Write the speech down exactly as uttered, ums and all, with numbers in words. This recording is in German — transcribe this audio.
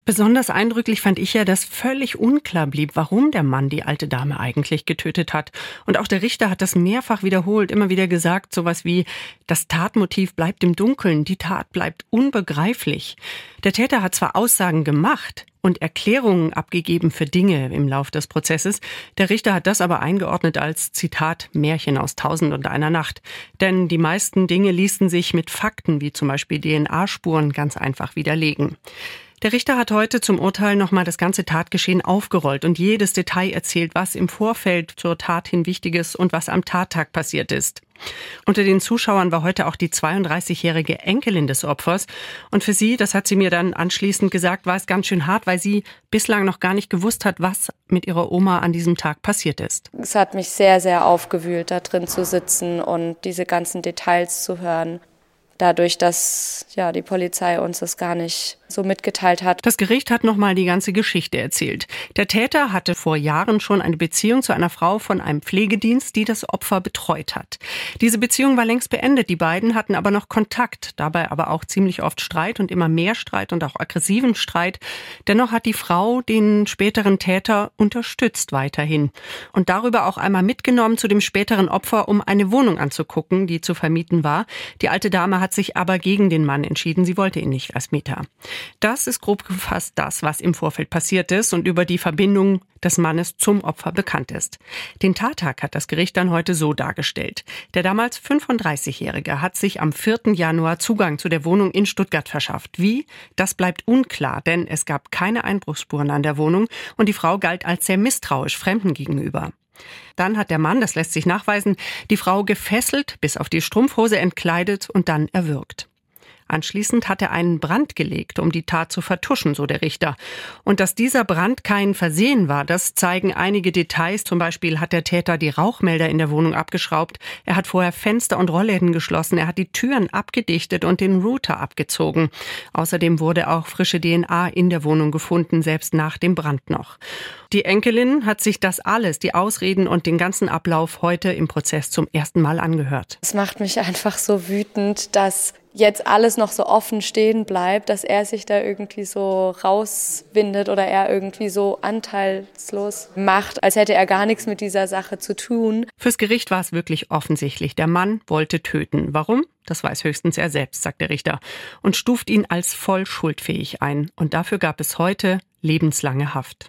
Besonders eindrücklich fand ich ja, dass völlig unklar blieb, warum der Mann die alte Dame eigentlich getötet hat. Und auch der Richter hat das mehrfach wiederholt, immer wieder gesagt, sowas wie, das Tatmotiv bleibt im Dunkeln, die Tat bleibt unbegreiflich. Der Täter hat zwar Aussagen gemacht und Erklärungen abgegeben für Dinge im Lauf des Prozesses, der Richter hat das aber eingeordnet als, Zitat, Märchen aus Tausend und einer Nacht. Denn die meisten Dinge ließen sich mit Fakten, wie zum Beispiel D N A-Spuren, ganz einfach widerlegen. Der Richter hat heute zum Urteil nochmal das ganze Tatgeschehen aufgerollt und jedes Detail erzählt, was im Vorfeld zur Tat hin wichtig ist und was am Tattag passiert ist. Unter den Zuschauern war heute auch die zweiunddreißigjährige Enkelin des Opfers. Und für sie, das hat sie mir dann anschließend gesagt, war es ganz schön hart, weil sie bislang noch gar nicht gewusst hat, was mit ihrer Oma an diesem Tag passiert ist. Es hat mich sehr, sehr aufgewühlt, da drin zu sitzen und diese ganzen Details zu hören. Dadurch, dass ja die Polizei uns das gar nicht so mitgeteilt hat. Das Gericht hat nochmal die ganze Geschichte erzählt. Der Täter hatte vor Jahren schon eine Beziehung zu einer Frau von einem Pflegedienst, die das Opfer betreut hat. Diese Beziehung war längst beendet, die beiden hatten aber noch Kontakt, dabei aber auch ziemlich oft Streit und immer mehr Streit und auch aggressiven Streit. Dennoch hat die Frau den späteren Täter unterstützt weiterhin und darüber auch einmal mitgenommen zu dem späteren Opfer, um eine Wohnung anzugucken, die zu vermieten war. Die alte Dame hat sich aber gegen den Mann entschieden, sie wollte ihn nicht als Mieter. Das ist grob gefasst das, was im Vorfeld passiert ist und über die Verbindung des Mannes zum Opfer bekannt ist. Den Tattag hat das Gericht dann heute so dargestellt. Der damals fünfunddreißigjährige hat sich am vierten Januar Zugang zu der Wohnung in Stuttgart verschafft. Wie? Das bleibt unklar, denn es gab keine Einbruchsspuren an der Wohnung und die Frau galt als sehr misstrauisch Fremden gegenüber. Dann hat der Mann, das lässt sich nachweisen, die Frau gefesselt, bis auf die Strumpfhose entkleidet und dann erwürgt. Anschließend hat er einen Brand gelegt, um die Tat zu vertuschen, so der Richter. Und dass dieser Brand kein Versehen war, das zeigen einige Details. Zum Beispiel hat der Täter die Rauchmelder in der Wohnung abgeschraubt. Er hat vorher Fenster und Rollläden geschlossen. Er hat die Türen abgedichtet und den Router abgezogen. Außerdem wurde auch frische D N A in der Wohnung gefunden, selbst nach dem Brand noch. Die Enkelin hat sich das alles, die Ausreden und den ganzen Ablauf heute im Prozess zum ersten Mal angehört. Es macht mich einfach so wütend, dass jetzt alles noch so offen stehen bleibt, dass er sich da irgendwie so rauswindet oder er irgendwie so anteilslos macht, als hätte er gar nichts mit dieser Sache zu tun. Fürs Gericht war es wirklich offensichtlich. Der Mann wollte töten. Warum? Das weiß höchstens er selbst, sagt der Richter. Und stuft ihn als voll schuldfähig ein. Und dafür gab es heute lebenslange Haft.